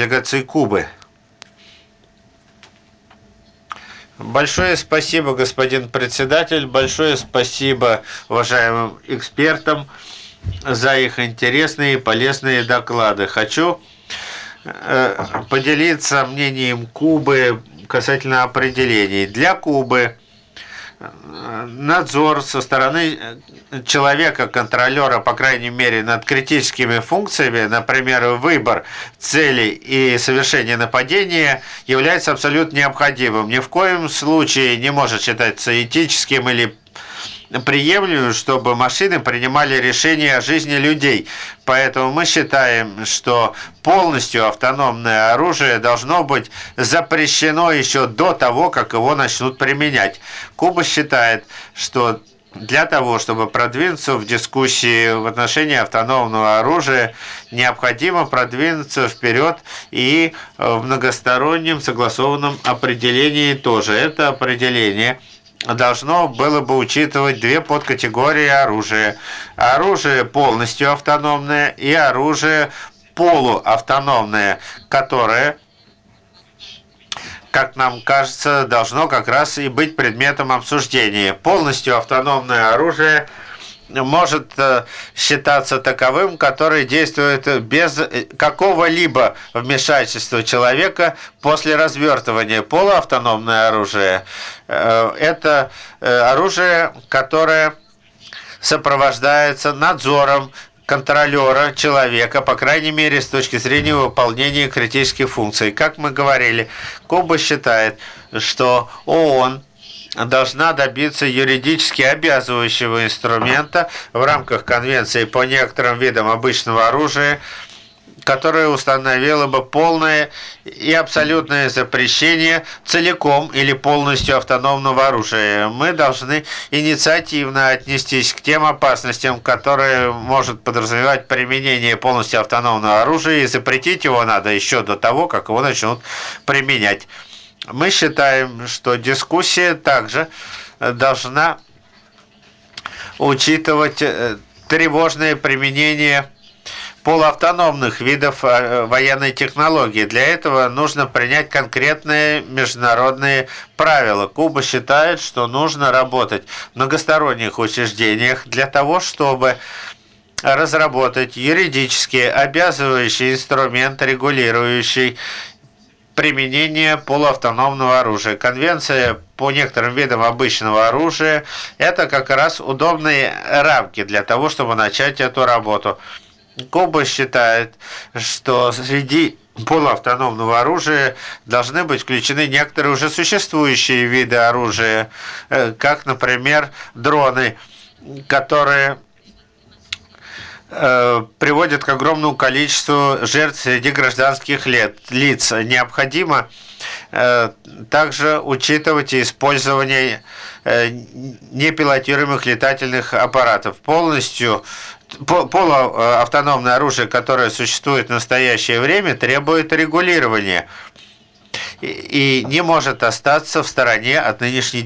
делегации Кубы. Большое спасибо, господин председатель, большое спасибо уважаемым экспертам за их интересные и полезные доклады. Хочу поделиться мнением Кубы касательно определений. Для Кубы надзор со стороны человека, контролера, по крайней мере, над критическими функциями, например, выбор цели и совершение нападения, является абсолютно необходимым. Ни в коем случае не может считаться этическим или приемлемым, чтобы машины принимали решения о жизни людей. Поэтому мы считаем, что полностью автономное оружие должно быть запрещено еще до того, как его начнут применять. Куба считает, что для того, чтобы продвинуться в дискуссии в отношении автономного оружия, необходимо продвинуться вперед и в многостороннем согласованном определении тоже. Это определение должно было бы учитывать две подкатегории оружия. Оружие полностью автономное и оружие полуавтономное, которое, как нам кажется, должно как раз и быть предметом обсуждения. Полностью автономное оружие может считаться таковым, который действует без какого-либо вмешательства человека после развертывания. Полуавтономное оружие – это оружие, которое сопровождается надзором контролера человека, по крайней мере, с точки зрения выполнения критических функций. Как мы говорили, Куба считает, что ООН должна добиться юридически обязывающего инструмента в рамках Конвенции по некоторым видам обычного оружия, которая установила бы полное и абсолютное запрещение целиком или полностью автономного оружия. Мы должны инициативно отнестись к тем опасностям, которые может подразумевать применение полностью автономного оружия, и запретить его надо еще до того, как его начнут применять. Мы считаем, что дискуссия также должна учитывать тревожное применение полуавтономных видов военной технологии. Для этого нужно принять конкретные международные правила. Куба считает, что нужно работать в многосторонних учреждениях для того, чтобы разработать юридически обязывающий инструмент, регулирующий применение полуавтономного оружия. Конвенция по некоторым видам обычного оружия – это как раз удобные рамки для того, чтобы начать эту работу. Куба считает, что среди полуавтономного оружия должны быть включены некоторые уже существующие виды оружия, как, например, дроны, которые приводят к огромному количеству жертв среди гражданских лиц. Необходимо также учитывать использование непилотируемых летательных аппаратов. Полуавтономное оружие, которое существует в настоящее время, требует регулирования и не может остаться в стороне от нынешней